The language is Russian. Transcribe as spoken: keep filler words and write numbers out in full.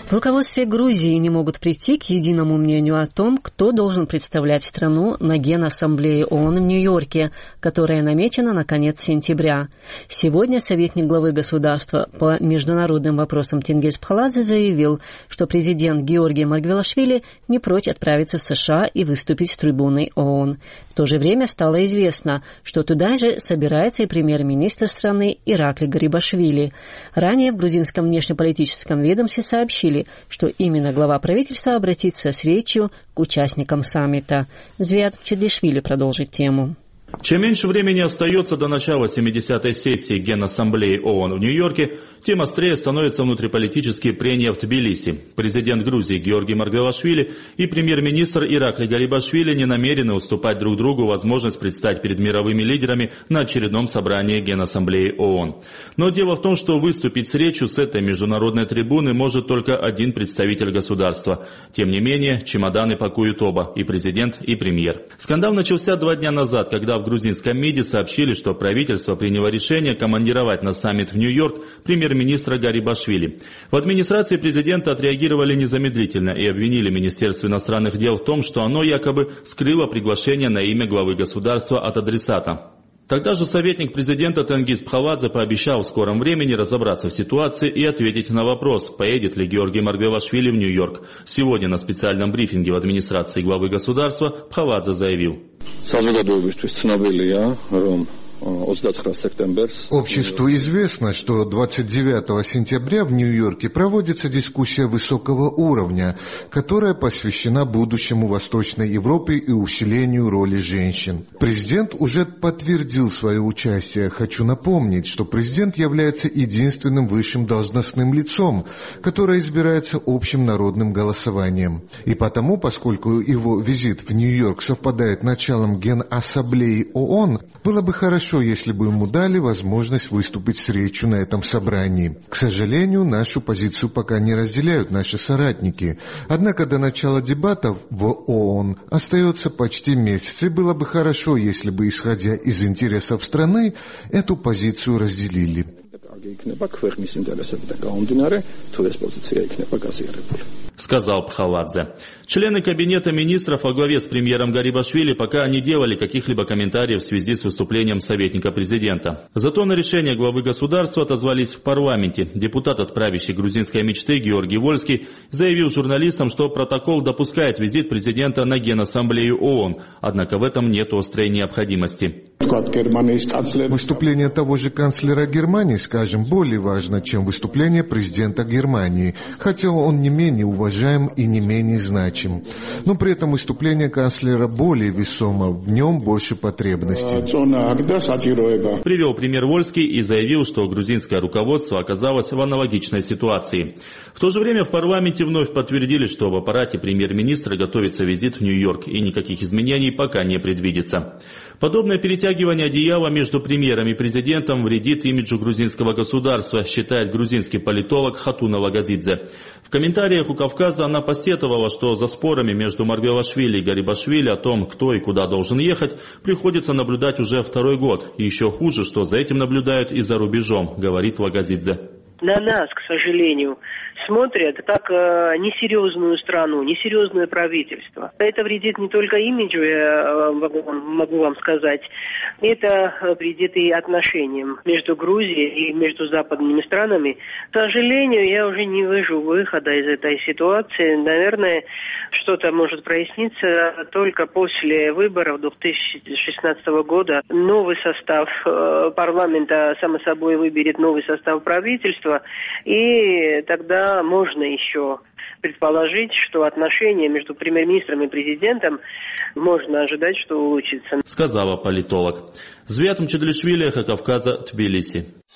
В руководстве Грузии не могут прийти к единому мнению о том, кто должен представлять страну на Генассамблее ООН в Нью-Йорке, которая намечена на конец сентября. Сегодня советник главы государства по международным вопросам Тенгиз Пхаладзе заявил, что президент Георгий Маргвелашвили не прочь отправиться в США и выступить с трибуной ООН. В то же время стало известно, что туда же собирается и премьер-министр страны Иракли Гарибашвили. Ранее в грузинском внешнеполитическом ведомстве сообщили, что именно глава правительства обратится с речью к участникам саммита. Звиат Чедлишвили продолжит тему. Чем меньше времени остается до начала семидесятой сессии Генассамблеи ООН в Нью-Йорке, тем острее становятся внутриполитические прения в Тбилиси. Президент Грузии Георгий Маргвелашвили и премьер-министр Иракли Гарибашвили не намерены уступать друг другу возможность предстать перед мировыми лидерами на очередном собрании Генассамблеи ООН. Но дело в том, что выступить с речью с этой международной трибуны может только один представитель государства. Тем не менее, чемоданы пакуют оба, и президент, и премьер. Скандал начался два дня назад, когда в грузинском МИДе сообщили, что правительство приняло решение командировать на саммит в Нью-Йорк премьер-министра Гарибашвили. В администрации президента отреагировали незамедлительно и обвинили Министерство иностранных дел в том, что оно якобы скрыло приглашение на имя главы государства от адресата. Тогда же советник президента Тенгиз Пхаладзе пообещал в скором времени разобраться в ситуации и ответить на вопрос, поедет ли Георгий Маргвелашвили в Нью-Йорк. Сегодня на специальном брифинге в администрации главы государства Пхаладзе заявил. Обществу известно, что двадцать девятого сентября в Нью-Йорке проводится дискуссия высокого уровня, которая посвящена будущему Восточной Европы и усилению роли женщин. Президент уже подтвердил свое участие. Хочу напомнить, что президент является единственным высшим должностным лицом, которое избирается общим народным голосованием. И потому, поскольку его визит в Нью-Йорк совпадает с началом Генассамблеи ООН, было бы хорошо, если бы ему дали возможность выступить с речью на этом собрании. К сожалению, нашу позицию пока не разделяют наши соратники. Однако до начала дебатов в ООН остается почти месяц, и было бы хорошо, если бы, исходя из интересов страны, эту позицию разделили. Сказал Пхаладзе. Члены кабинета министров во главе с премьером Гарибашвили пока не делали каких-либо комментариев в связи с выступлением советника президента. Зато на решение главы государства отозвались в парламенте. Депутат от правящей грузинской мечты Георгий Вольский заявил журналистам, что протокол допускает визит президента на Генассамблею ООН, однако в этом нет острой необходимости. Выступление того же канцлера Германии, скажем, более важно, чем выступление президента Германии, хотя он не менее уважаем и не менее значим. Но при этом выступление канцлера более весомо, в нем больше потребностей. Привел пример Вольский и заявил, что грузинское руководство оказалось в аналогичной ситуации. В то же время в парламенте вновь подтвердили, что в аппарате премьер-министра готовится визит в Нью-Йорк и никаких изменений пока не предвидится. Подобное перетягивание одеяла между премьером и президентом вредит имиджу грузинского государства, считает грузинский политолог Хатуна Лагазидзе. В комментариях у Кавказа она посетовала, что за спорами между Маргвелашвили и Гарибашвили о том, кто и куда должен ехать, приходится наблюдать уже второй год. И еще хуже, что за этим наблюдают и за рубежом, говорит Лагазидзе. На нас, к сожалению, смотрят как э, несерьезную страну, несерьезное правительство. Это вредит не только имиджу, я могу, могу вам сказать, это вредит и отношениям между Грузией и между западными странами. К сожалению, я уже не вижу выхода из этой ситуации. Наверное, что-то может проясниться только после выборов две тысячи шестнадцатого года. Новый состав э, парламента, само собой, выберет новый состав правительства. И тогда можно еще предположить, что отношения между премьер-министром и президентом можно ожидать, что улучшится. Сказала политолог. Звиат Чедлишвили, Кавказа, Тбилиси.